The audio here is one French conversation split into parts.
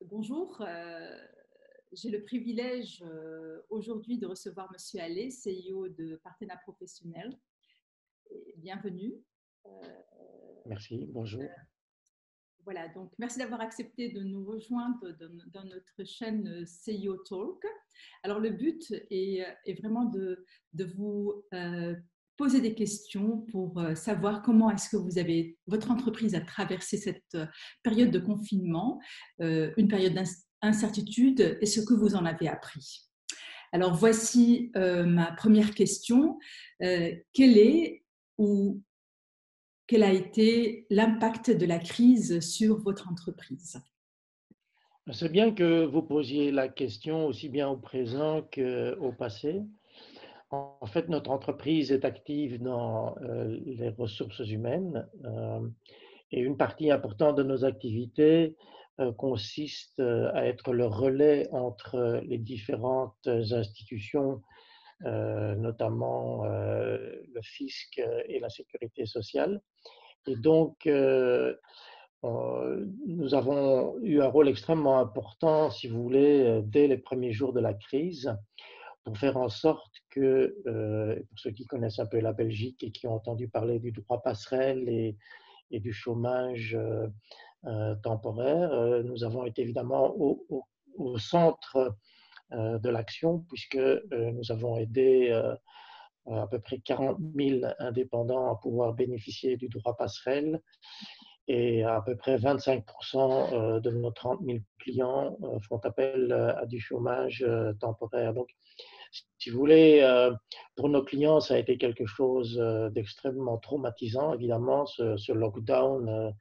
Bonjour, j'ai le privilège aujourd'hui de recevoir Monsieur Allais, CEO de Partena Professionnel. Bienvenue. Euh, Merci, bonjour. voilà, donc merci d'avoir accepté de nous rejoindre dans notre chaîne CEO Talk. Alors le but est vraiment de vous poser des questions pour savoir comment est-ce que votre entreprise a traversé cette période de confinement, une période d'incertitude et ce que vous en avez appris. Alors voici ma première question. Quel est ou quel a été l'impact de la crise sur votre entreprise? C'est bien que vous posiez la question aussi bien au présent qu'au passé. En fait, notre entreprise est active dans les ressources humaines et une partie importante de nos activités consiste à être le relais entre les différentes institutions, notamment le fisc et la sécurité sociale. Et donc, nous avons eu un rôle extrêmement important, si vous voulez, dès les premiers jours de la crise, pour faire en sorte que, pour ceux qui connaissent un peu la Belgique et qui ont entendu parler du droit passerelle et du chômage temporaire, nous avons été évidemment au centre de l'action, puisque nous avons aidé à peu près 40 000 indépendants à pouvoir bénéficier du droit passerelle et à peu près 25% de nos 30 000 clients font appel à du chômage temporaire. Donc, si vous voulez, pour nos clients, ça a été quelque chose d'extrêmement traumatisant, évidemment, ce lockdown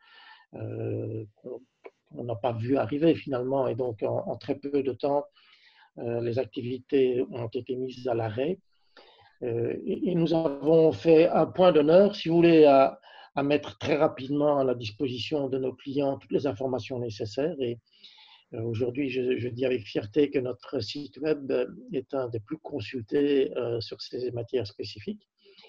qu'on n'a pas vu arriver finalement. Et donc, en très peu de temps, les activités ont été mises à l'arrêt. Et nous avons fait un point d'honneur, si vous voulez, à mettre très rapidement à la disposition de nos clients toutes les informations nécessaires. Et aujourd'hui, je dis avec fierté que notre site web est un des plus consultés sur ces matières spécifiques.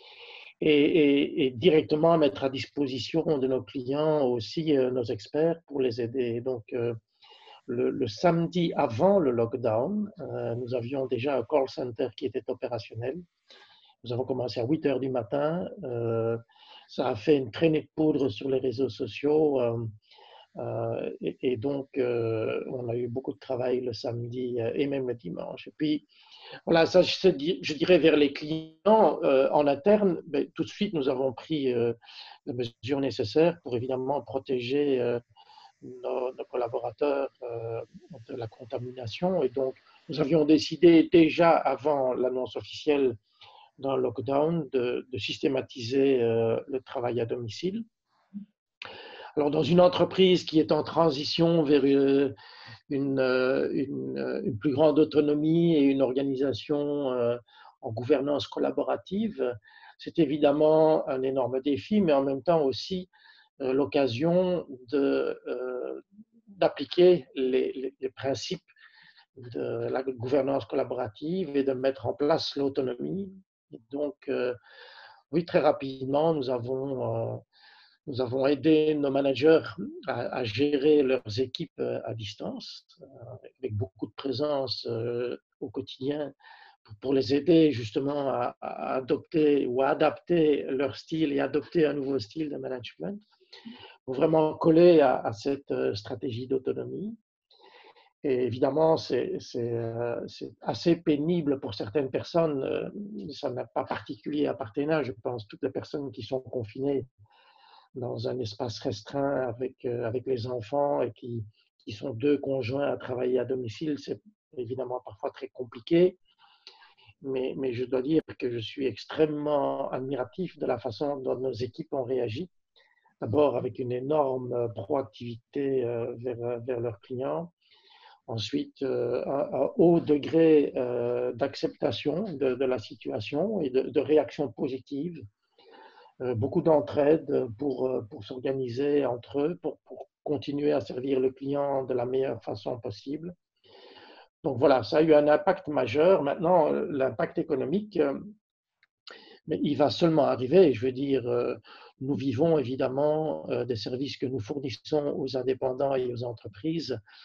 Et directement mettre à disposition de nos clients aussi nos experts pour les aider. Donc, le samedi avant le lockdown, nous avions déjà un call center qui était opérationnel. Nous avons commencé à 8 heures du matin. Ça a fait une traînée de poudre sur les réseaux sociaux. Et donc, on a eu beaucoup de travail le samedi et même le dimanche. Et puis, voilà, ça, je dirais vers les clients en interne, ben, tout de suite, nous avons pris les mesures nécessaires pour évidemment protéger nos collaborateurs de la contamination. Et donc, nous avions décidé déjà avant l'annonce officielle dans le lockdown de systématiser le travail à domicile. Alors, dans une entreprise qui est en transition vers une plus grande autonomie et une organisation en gouvernance collaborative, c'est évidemment un énorme défi, mais en même temps aussi l'occasion d'appliquer les principes de la gouvernance collaborative et de mettre en place l'autonomie. Donc, oui, très rapidement, nous avons aidé nos managers à gérer leurs équipes à distance, avec beaucoup de présence au quotidien pour les aider justement à adopter ou à adapter leur style et adopter un nouveau style de management, pour vraiment coller à cette stratégie d'autonomie. Et évidemment, c'est assez pénible pour certaines personnes. Ça n'est pas particulier à Partena. Je pense toutes les personnes qui sont confinées dans un espace restreint avec les enfants et qui sont deux conjoints à travailler à domicile, c'est évidemment parfois très compliqué. Mais je dois dire que je suis extrêmement admiratif de la façon dont nos équipes ont réagi. D'abord avec une énorme proactivité vers leurs clients. Ensuite, un haut degré d'acceptation de la situation et de réaction positive. Beaucoup d'entraide pour s'organiser entre eux, pour continuer à servir le client de la meilleure façon possible. Donc voilà, ça a eu un impact majeur. Maintenant, l'impact économique, mais il va seulement arriver. Je veux dire, nous vivons évidemment des services que nous fournissons aux indépendants et aux entreprises.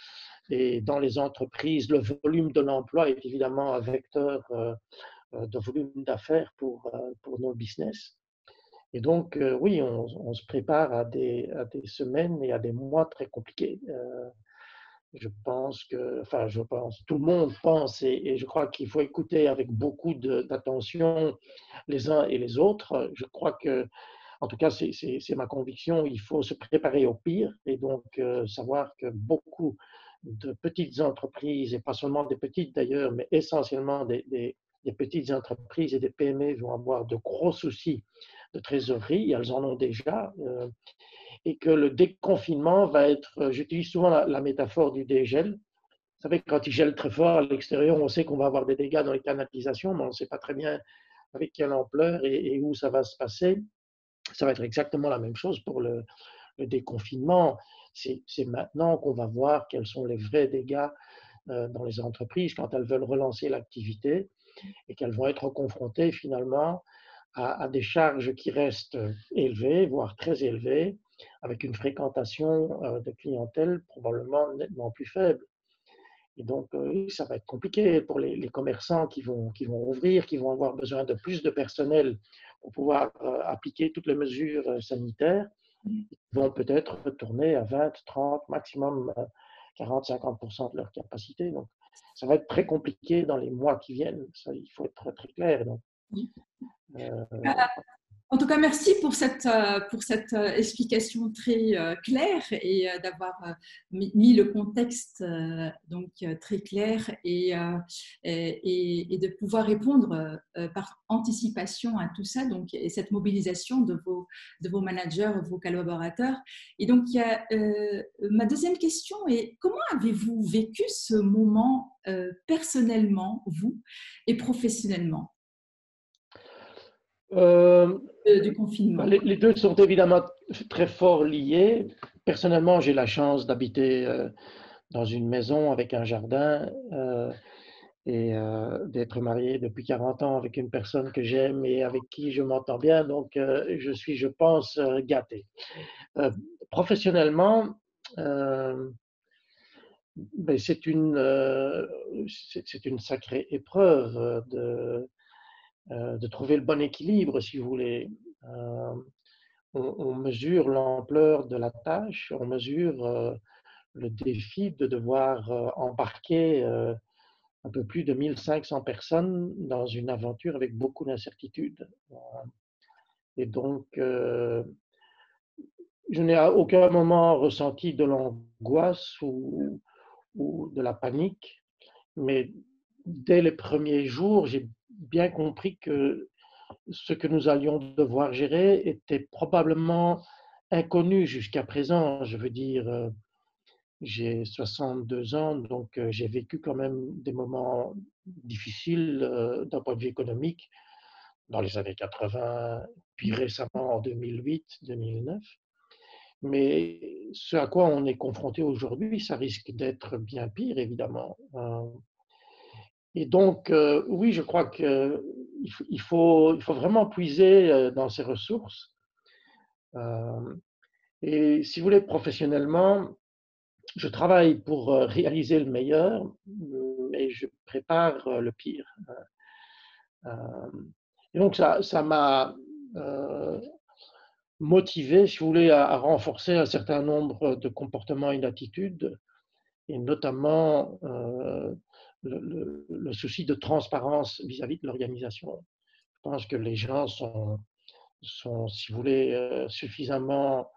Et dans les entreprises, le volume de l'emploi est évidemment un vecteur de volume d'affaires pour nos business. Et donc, oui, on se prépare à des semaines et à des mois très compliqués. Je pense que, enfin, je pense, tout le monde pense, et je crois qu'il faut écouter avec beaucoup d'attention les uns et les autres. Je crois que, en tout cas, c'est ma conviction, il faut se préparer au pire, et donc savoir que beaucoup de petites entreprises, et pas seulement des petites d'ailleurs, mais essentiellement des petites entreprises et des PME vont avoir de gros soucis de trésorerie, elles en ont déjà. Et que le déconfinement va être, j'utilise souvent la métaphore du dégel. Vous savez, quand il gèle très fort à l'extérieur, on sait qu'on va avoir des dégâts dans les canalisations, mais on ne sait pas très bien avec quelle ampleur et où ça va se passer. Ça va être exactement la même chose pour le déconfinement. C'est maintenant qu'on va voir quels sont les vrais dégâts dans les entreprises quand elles veulent relancer l'activité et qu'elles vont être confrontées finalement à des charges qui restent élevées, voire très élevées, avec une fréquentation de clientèle probablement nettement plus faible. Et donc, ça va être compliqué pour les commerçants qui vont ouvrir, qui vont avoir besoin de plus de personnel pour pouvoir appliquer toutes les mesures sanitaires. Ils vont peut-être retourner à 20, 30, maximum 40, 50% de leur capacité. Donc, ça va être très compliqué dans les mois qui viennent. Ça, il faut être très clair. Donc, En tout cas, merci pour cette explication très claire et d'avoir mis le contexte donc très clair et de pouvoir répondre par anticipation à tout ça, donc, et cette mobilisation de vos managers, vos collaborateurs. Et donc, ma deuxième question est, comment avez-vous vécu ce moment personnellement, vous, et professionnellement du confinement? Les deux sont évidemment très fort liés. Personnellement, j'ai la chance d'habiter dans une maison avec un jardin et d'être marié depuis 40 ans avec une personne que j'aime et avec qui je m'entends bien. Donc, je suis, je pense, gâté. Euh, Professionnellement, euh, ben, c'est une sacrée épreuve de trouver le bon équilibre, si vous voulez. Euh, on mesure l'ampleur de la tâche, on mesure le défi de devoir embarquer un peu plus de 1500 personnes dans une aventure avec beaucoup d'incertitudes. Et donc, je n'ai à aucun moment ressenti de l'angoisse ou de la panique, mais dès les premiers jours, j'ai bien compris que ce que nous allions devoir gérer était probablement inconnu jusqu'à présent. Je veux dire, j'ai 62 ans, donc j'ai vécu quand même des moments difficiles d'un point de vue économique dans les années 80, puis récemment en 2008, 2009. Mais ce à quoi on est confronté aujourd'hui, ça risque d'être bien pire, évidemment. Et donc, oui, je crois qu'il faut vraiment puiser dans ses ressources. Et si vous voulez, professionnellement, je travaille pour réaliser le meilleur, mais je prépare le pire. Et donc, ça m'a motivé, si vous voulez, à renforcer un certain nombre de comportements et d'attitudes, et notamment le souci de transparence vis-à-vis de l'organisation. Je pense que les gens sont si vous voulez, suffisamment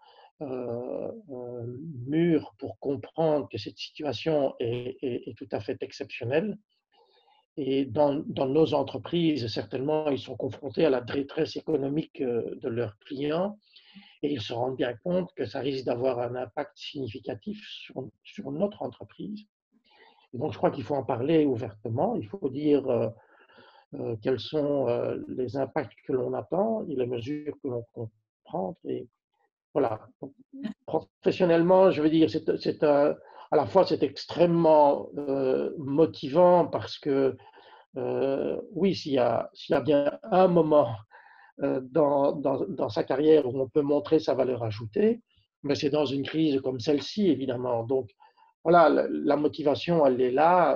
mûrs pour comprendre que cette situation est tout à fait exceptionnelle. Et dans nos entreprises, certainement, ils sont confrontés à la détresse économique de leurs clients et ils se rendent bien compte que ça risque d'avoir un impact significatif sur notre entreprise. Et donc, je crois qu'il faut en parler ouvertement. Il faut dire quels sont les impacts que l'on attend et les mesures que l'on compte prendre. Et voilà. Professionnellement, je veux dire, à la fois c'est extrêmement motivant parce que oui, s'il y a bien un moment dans sa carrière où on peut montrer sa valeur ajoutée, mais c'est dans une crise comme celle-ci, évidemment. Donc, voilà, la motivation, elle est là.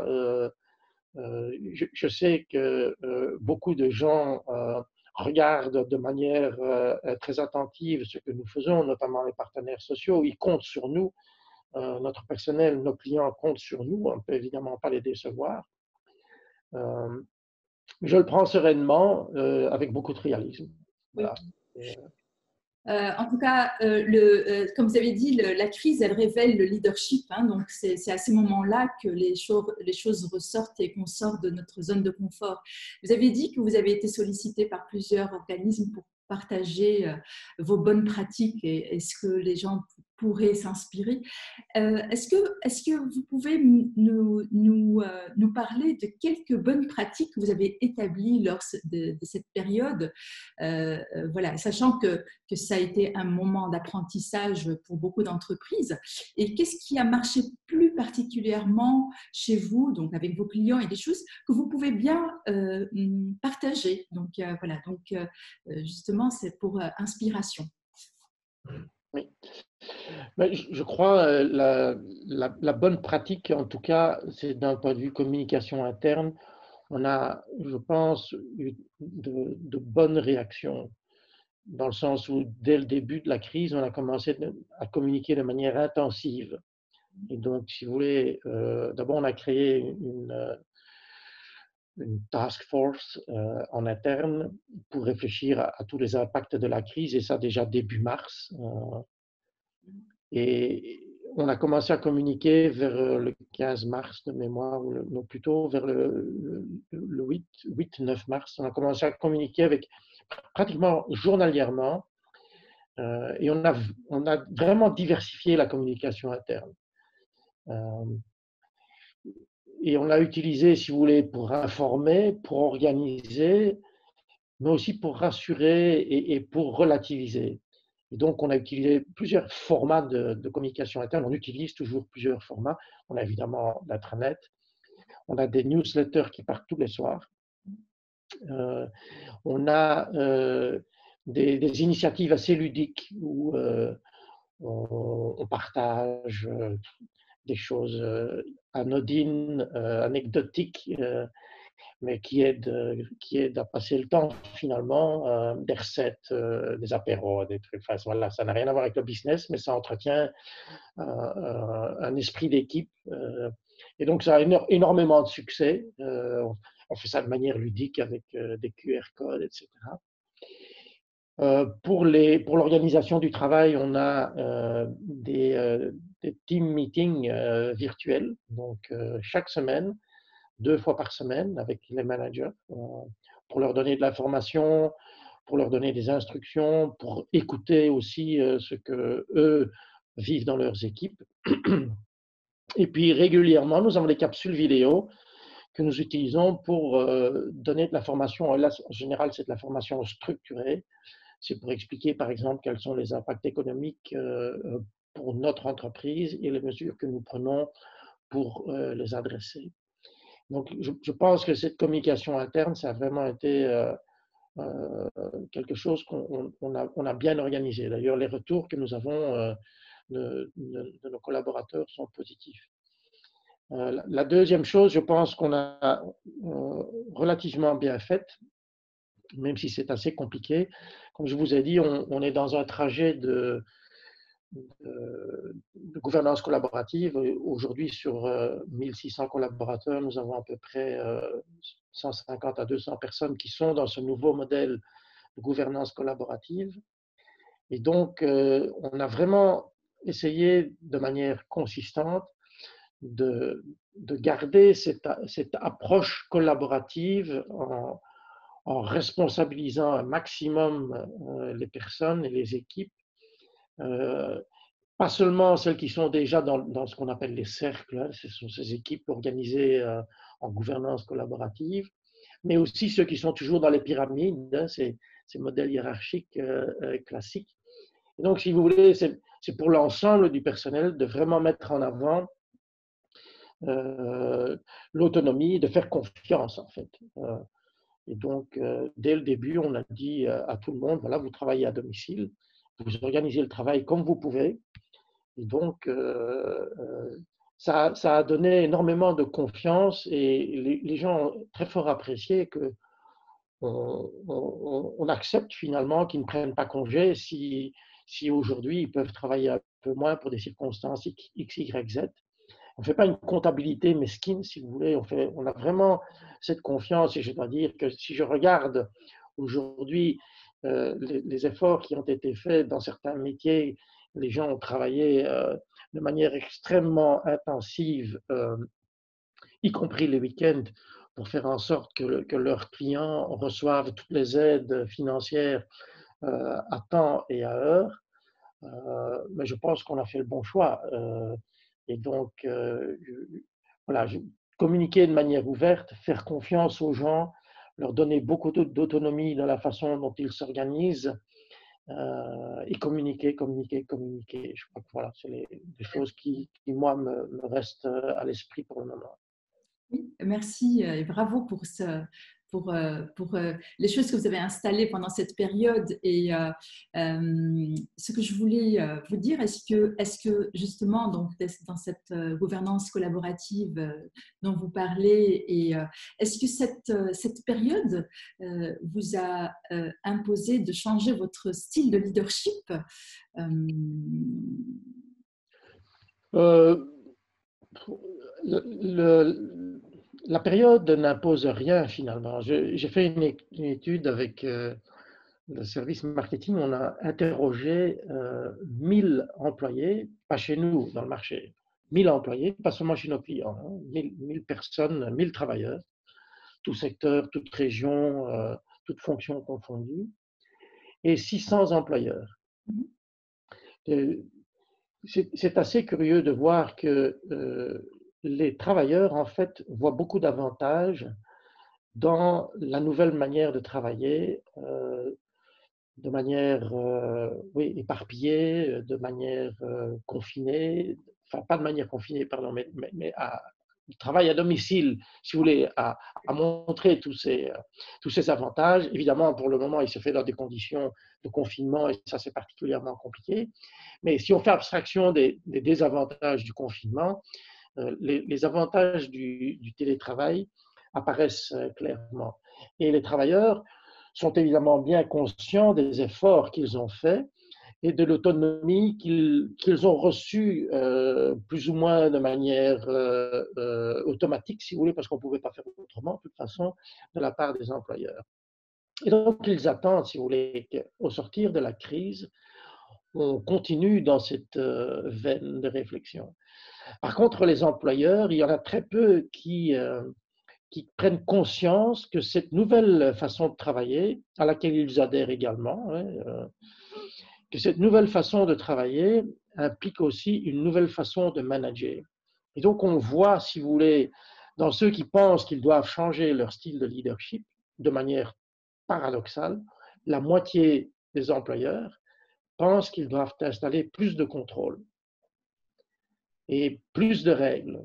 Je sais que beaucoup de gens regardent de manière très attentive ce que nous faisons, notamment les partenaires sociaux. Ils comptent sur nous, notre personnel, nos clients comptent sur nous. On ne peut évidemment pas les décevoir. Euh, je le prends sereinement, avec beaucoup de réalisme. Oui. Voilà. Et, En tout cas, comme vous avez dit, la crise, elle révèle le leadership. Hein, donc, c'est à ces moments-là que les choses ressortent et qu'on sort de notre zone de confort. Vous avez dit que vous avez été sollicité par plusieurs organismes pour partager vos bonnes pratiques et ce que les gens pourraient s'inspirer. Est-ce que vous pouvez nous parler de quelques bonnes pratiques que vous avez établies lors de cette période, voilà, sachant que ça a été un moment d'apprentissage pour beaucoup d'entreprises. Et qu'est-ce qui a marché plus particulièrement chez vous, donc avec vos clients, et des choses que vous pouvez bien partager. Donc voilà, donc justement, c'est pour inspiration. oui. Mais je crois la bonne pratique, en tout cas, c'est d'un point de vue communication interne, on a, je pense, eu de bonnes réactions, dans le sens où, dès le début de la crise, on a commencé à communiquer de manière intensive. Et donc, si vous voulez, d'abord, on a créé une task force en interne pour réfléchir à tous les impacts de la crise, et ça déjà début mars. Et on a commencé à communiquer vers le 15 mars de mémoire, ou non, plutôt vers le 8-9 mars. On a commencé à communiquer avec pratiquement journalièrement, et on a vraiment diversifié la communication interne. Euh, et on l'a utilisé, si vous voulez, pour informer, pour organiser, mais aussi pour rassurer et pour relativiser. Et donc, on a utilisé plusieurs formats de communication interne. On utilise toujours plusieurs formats. On a évidemment l'intranet. On a des newsletters qui partent tous les soirs. On a des initiatives assez ludiques où on partage des choses anodines, anecdotiques, mais qui aide à passer le temps finalement, des recettes, des apéros, des trucs. Enfin, voilà, ça n'a rien à voir avec le business, mais ça entretient un esprit d'équipe. Et donc, ça a énormément de succès. On fait ça de manière ludique avec des QR codes, etc. Pour l'organisation du travail, on a des team meetings virtuels, donc chaque semaine, 2 fois par semaine, avec les managers, pour leur donner de l'information, pour leur donner des instructions, pour écouter aussi ce que eux vivent dans leurs équipes. Et puis régulièrement, nous avons des capsules vidéo que nous utilisons pour donner de l'information. Là, en général, c'est de l'information structurée. C'est pour expliquer, par exemple, quels sont les impacts économiques pour notre entreprise et les mesures que nous prenons pour les adresser. Donc, je pense que cette communication interne, ça a vraiment été quelque chose qu'on a bien organisé. D'ailleurs, les retours que nous avons de nos collaborateurs sont positifs. La deuxième chose, je pense qu'on a relativement bien faite, même si c'est assez compliqué. Comme je vous ai dit, on est dans un trajet de gouvernance collaborative. Aujourd'hui, sur 1600 collaborateurs, nous avons à peu près 150 à 200 personnes qui sont dans ce nouveau modèle de gouvernance collaborative. Et donc, on a vraiment essayé de manière consistante de garder cette approche collaborative en responsabilisant un maximum les personnes et les équipes, pas seulement celles qui sont déjà dans ce qu'on appelle les cercles, hein, ce sont ces équipes organisées en gouvernance collaborative, mais aussi ceux qui sont toujours dans les pyramides, hein, ces modèles hiérarchiques classiques. Et donc, si vous voulez, c'est pour l'ensemble du personnel de vraiment mettre en avant l'autonomie, de faire confiance en fait. Et donc, dès le début, on a dit à tout le monde, voilà, vous travaillez à domicile, vous organisez le travail comme vous pouvez. Et donc, ça a donné énormément de confiance et les gens ont très fort apprécié que on accepte finalement qu'ils ne prennent pas congé si aujourd'hui ils peuvent travailler un peu moins pour des circonstances X, Y, Z. On ne fait pas une comptabilité mesquine, si vous voulez. On a vraiment cette confiance. Et je dois dire que si je regarde aujourd'hui les efforts qui ont été faits dans certains métiers, les gens ont travaillé de manière extrêmement intensive, y compris les week-ends, pour faire en sorte que leurs clients reçoivent toutes les aides financières à temps et à heure. Mais je pense qu'on a fait le bon choix. Et donc, voilà, communiquer de manière ouverte, faire confiance aux gens, leur donner beaucoup d'autonomie dans la façon dont ils s'organisent et communiquer, communiquer, communiquer. Je crois que voilà, c'est les choses qui moi, me restent à l'esprit pour le moment. Oui, merci et bravo pour les choses que vous avez installées pendant cette période. Et ce que je voulais vous dire, est-ce que justement, donc, dans cette gouvernance collaborative dont vous parlez, et est-ce que cette période vous a imposé de changer votre style de leadership? Euh, le, la période n'impose rien finalement. J'ai fait une étude avec le service marketing. On a interrogé 1000 employés, pas chez nous, dans le marché. 1000 employés, pas seulement chez nos clients, hein, 1000 personnes, 1000 travailleurs, tout secteur, toute région, toute fonction confondue, et 600 employeurs. C'est assez curieux de voir que les travailleurs, en fait, voient beaucoup d'avantages dans la nouvelle manière de travailler, de manière oui, éparpillée, de manière confinée, enfin pas de manière confinée, pardon, mais le travail à domicile, si vous voulez, à montrer tous ces avantages. Évidemment, pour le moment, il se fait dans des conditions de confinement et ça, c'est particulièrement compliqué. Mais si on fait abstraction des désavantages du confinement, les avantages du télétravail apparaissent clairement. Et les travailleurs sont évidemment bien conscients des efforts qu'ils ont faits et de l'autonomie qu'ils ont reçue plus ou moins de manière automatique, si vous voulez, parce qu'on ne pouvait pas faire autrement, de toute façon, de la part des employeurs. Et donc, ils attendent, si vous voulez, qu'au sortir de la crise, on continue dans cette veine de réflexion. Par contre, les employeurs, il y en a très peu qui prennent conscience que cette nouvelle façon de travailler, à laquelle ils adhèrent également, hein, que cette nouvelle façon de travailler implique aussi une nouvelle façon de manager. Et donc, on voit, si vous voulez, dans ceux qui pensent qu'ils doivent changer leur style de leadership, de manière paradoxale, la moitié des employeurs pensent qu'ils doivent installer plus de contrôle et plus de règles.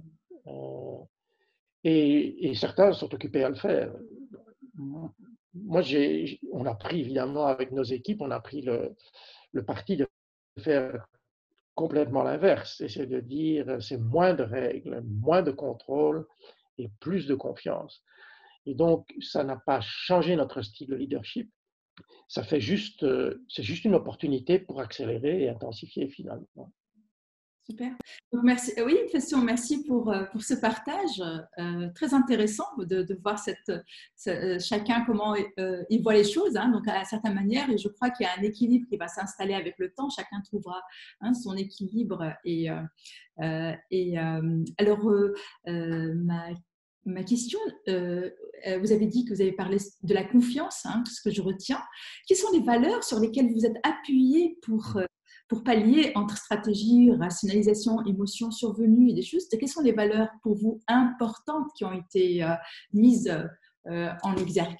Et certains sont occupés à le faire. Moi, on a pris, évidemment, avec nos équipes, on a pris le parti de faire complètement l'inverse. C'est de dire, c'est moins de règles, moins de contrôle et plus de confiance. Et donc, ça n'a pas changé notre style de leadership. Ça fait juste, c'est juste une opportunité pour accélérer et intensifier finalement. Super. Donc, merci. Oui, Christian, merci pour ce partage très intéressant de voir chacun comment il voit les choses, hein, donc à certaine manière. Et je crois qu'il y a un équilibre qui va s'installer avec le temps. Chacun trouvera hein, son équilibre. Alors, ma question, vous avez dit que vous avez parlé de la confiance, hein, tout ce que je retiens. Quelles sont les valeurs sur lesquelles vous êtes appuyé pour pallier entre stratégie, rationalisation, émotion survenue et des choses? Quelles sont les valeurs pour vous importantes qui ont été mises en exergue?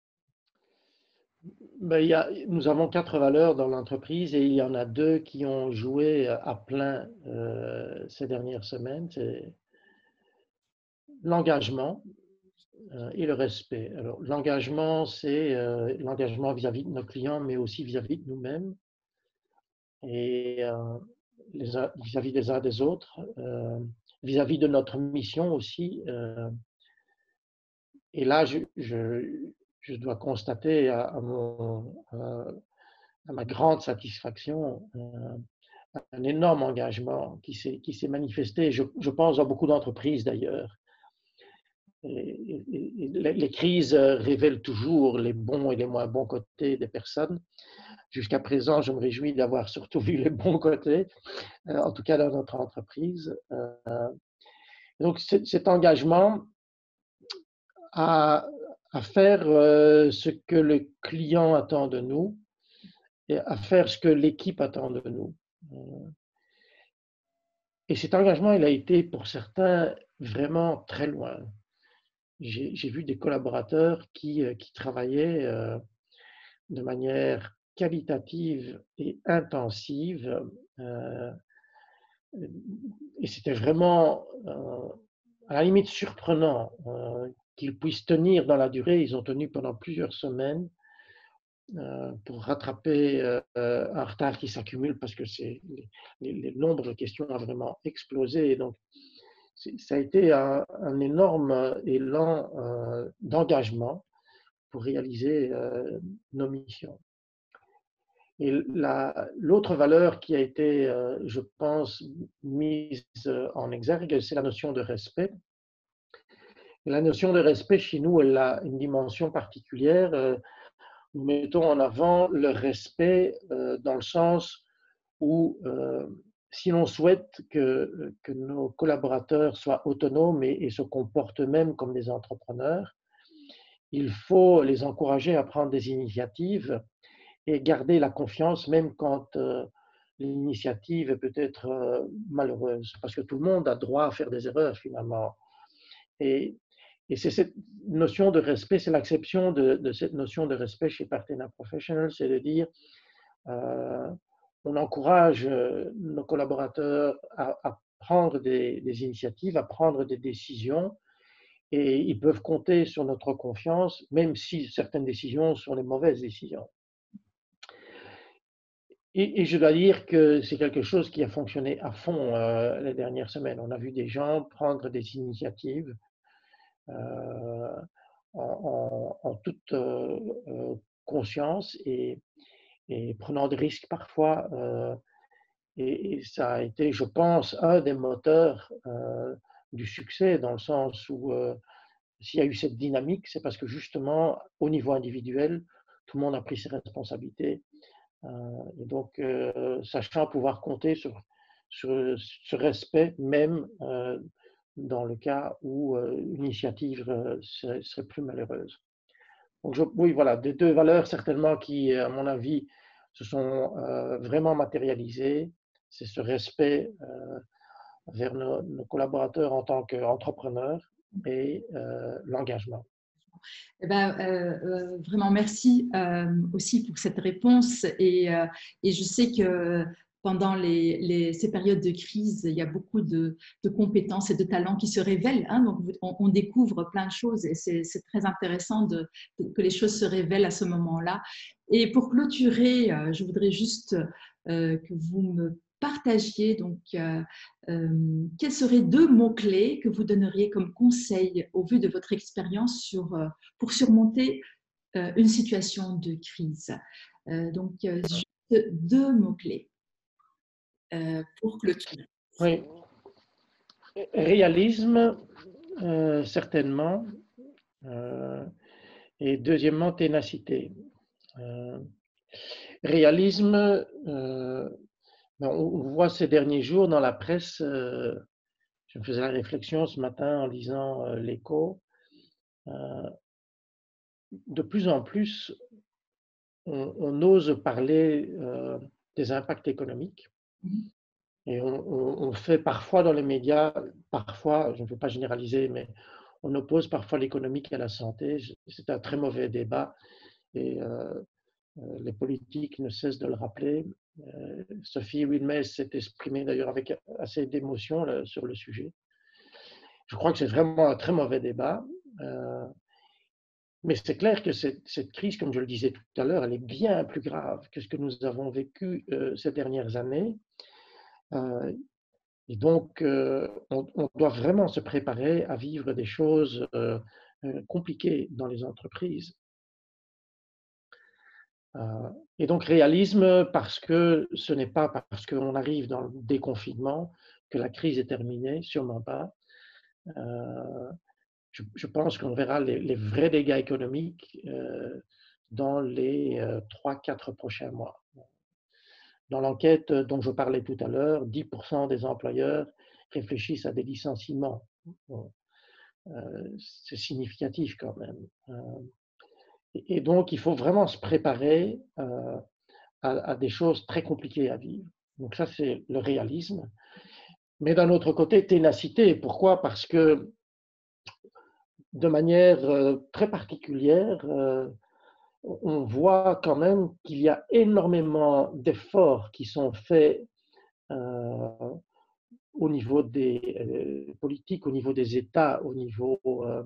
Ben, nous avons 4 valeurs dans l'entreprise et il y en a 2 qui ont joué à plein ces dernières semaines. C'est l'engagement et le respect. Alors, l'engagement, c'est l'engagement vis-à-vis de nos clients, mais aussi vis-à-vis de nous-mêmes et vis-à-vis des uns des autres. vis-à-vis de notre mission aussi. Et là, je dois constater à ma grande satisfaction un énorme engagement qui s'est manifesté, je pense, dans beaucoup d'entreprises d'ailleurs. Les crises révèlent toujours les bons et les moins bons côtés des personnes. Jusqu'à présent, je me réjouis d'avoir surtout vu les bons côtés, en tout cas dans notre entreprise. Donc cet engagement à, à faire ce que le client attend de nous et à faire ce que l'équipe attend de nous. Et cet engagement, il a été pour certains vraiment très loin. J'ai vu des collaborateurs qui travaillaient de manière qualitative et intensive. Et c'était vraiment, à la limite, surprenant qu'ils puissent tenir dans la durée. Ils ont tenu pendant plusieurs semaines pour rattraper un retard qui s'accumule parce que le nombre de questions a vraiment explosé. Et donc, ça a été un énorme élan d'engagement pour réaliser nos missions. Et l'autre valeur qui a été, je pense, mise en exergue, c'est la notion de respect. Et la notion de respect, chez nous, elle a une dimension particulière. Nous mettons en avant le respect dans le sens où, si l'on souhaite que nos collaborateurs soient autonomes et se comportent eux-mêmes comme des entrepreneurs, il faut les encourager à prendre des initiatives et garder la confiance même quand l'initiative est peut-être malheureuse, parce que tout le monde a droit à faire des erreurs finalement. Et c'est cette notion de respect, c'est l'acception de cette notion de respect chez Partena Professional, c'est de dire on encourage nos collaborateurs à prendre des initiatives, à prendre des décisions, et ils peuvent compter sur notre confiance, même si certaines décisions sont les mauvaises décisions. Et je dois dire que c'est quelque chose qui a fonctionné à fond les dernières semaines. On a vu des gens prendre des initiatives en toute conscience et prenant des risques parfois. Et ça a été, je pense, un des moteurs du succès, dans le sens où s'il y a eu cette dynamique, c'est parce que justement, au niveau individuel, tout le monde a pris ses responsabilités. Et donc, sachant pouvoir compter sur ce respect, même dans le cas où une initiative serait plus malheureuse. Donc, oui, voilà, des deux valeurs certainement qui, à mon avis, se sont vraiment matérialisées. C'est ce respect vers nos collaborateurs en tant qu'entrepreneurs et l'engagement. Eh ben, vraiment, merci aussi pour cette réponse. Et je sais que pendant ces périodes de crise, il y a beaucoup de compétences et de talents qui se révèlent. Hein, donc, on découvre plein de choses et c'est très intéressant que les choses se révèlent à ce moment-là. Et pour clôturer, je voudrais juste que vous me partagiez donc quels seraient deux mots-clés que vous donneriez comme conseil au vu de votre expérience pour surmonter une situation de crise. Donc, juste deux mots-clés pour clôturer. Oui, réalisme, certainement, et deuxièmement, ténacité. Réalisme, on voit ces derniers jours dans la presse, je me faisais la réflexion ce matin en lisant l'Écho, de plus en plus, on ose parler des impacts économiques. Et on fait parfois dans les médias, parfois, je ne veux pas généraliser, mais on oppose parfois l'économique à la santé. C'est un très mauvais débat et les politiques ne cessent de le rappeler. Sophie Wilmès s'est exprimée d'ailleurs avec assez d'émotion sur le sujet. Je crois que c'est vraiment un très mauvais débat. Mais c'est clair que cette crise, comme je le disais tout à l'heure, elle est bien plus grave que ce que nous avons vécu ces dernières années. Et donc, on doit vraiment se préparer à vivre des choses compliquées dans les entreprises. Et donc réalisme parce que ce n'est pas parce qu'on arrive dans le déconfinement que la crise est terminée, sûrement pas. Euh, je pense qu'on verra les vrais dégâts économiques dans les 3-4 prochains mois. Dans l'enquête dont je parlais tout à l'heure, 10% des employeurs réfléchissent à des licenciements. Bon, c'est significatif quand même. Et donc, il faut vraiment se préparer à des choses très compliquées à vivre. Donc ça, c'est le réalisme. Mais d'un autre côté, ténacité. Pourquoi? Parce que de manière très particulière, on voit quand même qu'il y a énormément d'efforts qui sont faits euh, au niveau des politiques, au niveau des États, au niveau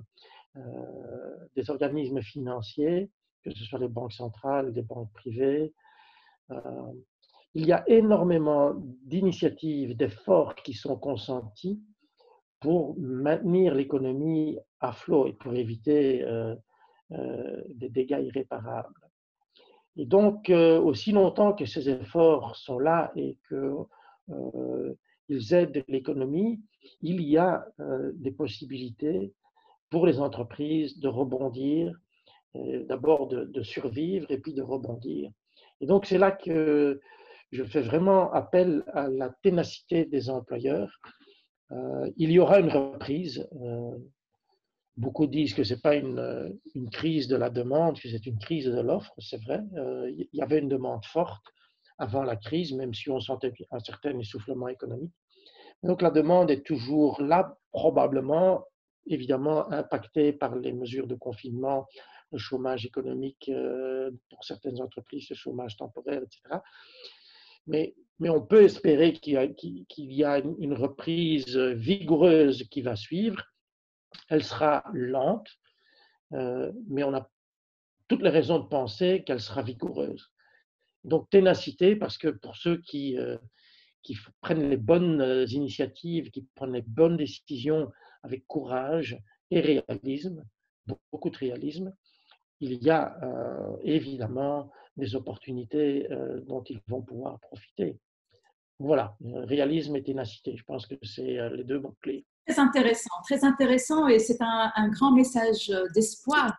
des organismes financiers, que ce soit les banques centrales, les banques privées. Euh, il y a énormément d'initiatives, d'efforts qui sont consentis pour maintenir l'économie à flot et pour éviter des dégâts irréparables. Et donc, aussi longtemps que ces efforts sont là et qu'ils aident l'économie, il y a des possibilités pour les entreprises de rebondir, d'abord de survivre et puis de rebondir. Et donc, c'est là que je fais vraiment appel à la ténacité des employeurs. Il y aura une reprise. Beaucoup disent que ce n'est pas une crise de la demande, que c'est une crise de l'offre, c'est vrai. Il y avait une demande forte avant la crise, même si on sentait un certain essoufflement économique. Donc la demande est toujours là, probablement, évidemment impactée par les mesures de confinement, le chômage économique pour certaines entreprises, le chômage temporaire, etc. Mais on peut espérer qu'il y a une reprise vigoureuse qui va suivre. Elle sera lente, mais on a toutes les raisons de penser qu'elle sera vigoureuse. Donc ténacité, parce que pour ceux qui prennent les bonnes initiatives, qui prennent les bonnes décisions avec courage et réalisme, beaucoup de réalisme, il y a évidemment des opportunités dont ils vont pouvoir profiter. Voilà, réalisme et ténacité, je pense que c'est les deux mots-clés. Très intéressant et c'est un grand message d'espoir.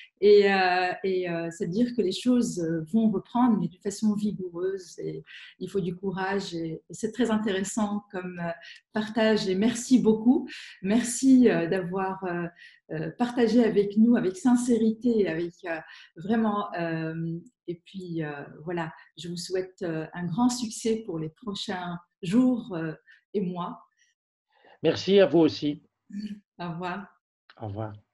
C'est dire que les choses vont reprendre, mais de façon vigoureuse. Et il faut du courage. Et c'est très intéressant comme partage. Et merci beaucoup. Merci d'avoir partagé avec nous, avec sincérité, avec vraiment. Et puis voilà, je vous souhaite un grand succès pour les prochains jours et mois. Merci à vous aussi. Au revoir. Au revoir.